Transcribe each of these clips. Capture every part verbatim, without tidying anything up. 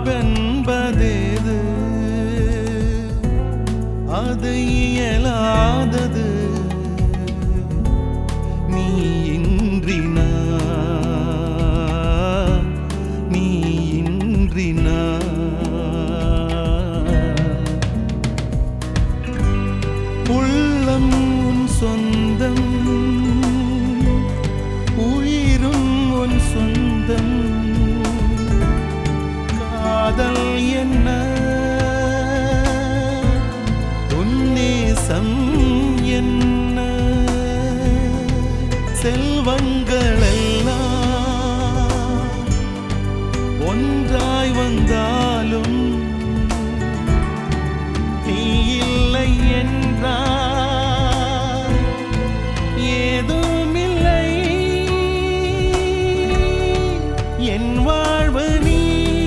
வாழ்வென்பதேது அது இயலாதது நீ இன்றி நான் நீ இன்றி நான் உள்ளம் உன் சொந்தம் உயிரும் உன் சொந்தம் காதல் என்ன உன்னேசம் என்ன செல்வங்களெல்லாம் ஒன்றாய் வந்தாலும் நீ இல்லை என்றால் ஏதுமில்லை என் வாழ்வு நீ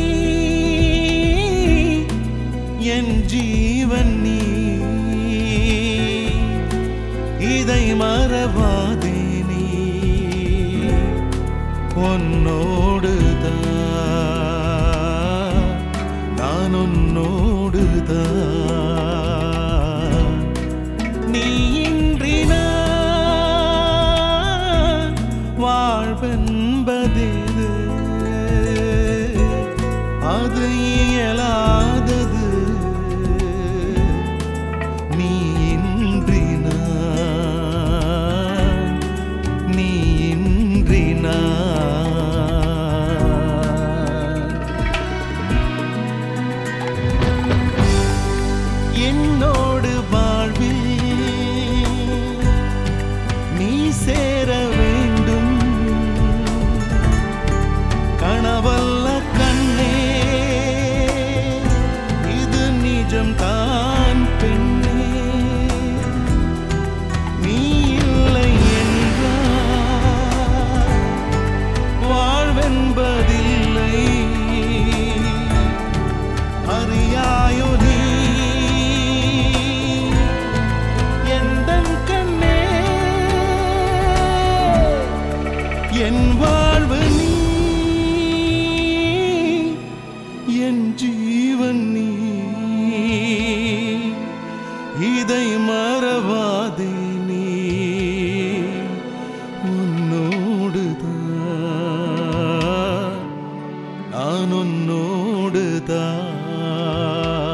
என் ஜீவன் நீ இதை மறவாதே நீ உன்னோடுதான் நான் உன்னோடுதான் நீ இன்றி நான் வாழ்வென்பதேது அது இயலாதது நீ இன்றி நான் நீ இன்றி நான் என்னோடு வாழ்வில் நீ சேர வேண்டும் கனவல்ல கண்ணே இது நிஜம் தான் பெண்ணே நீ இல்லை என்றால் வாழ்வென்பதில்லை அறியாயோ நீ எந்தன் கண்ணே என் வாழ்வு நீ என் ஜீவன் நீ இதை மறவாதே நீ உன்னோடுதான் நான் உன்னோடுதான்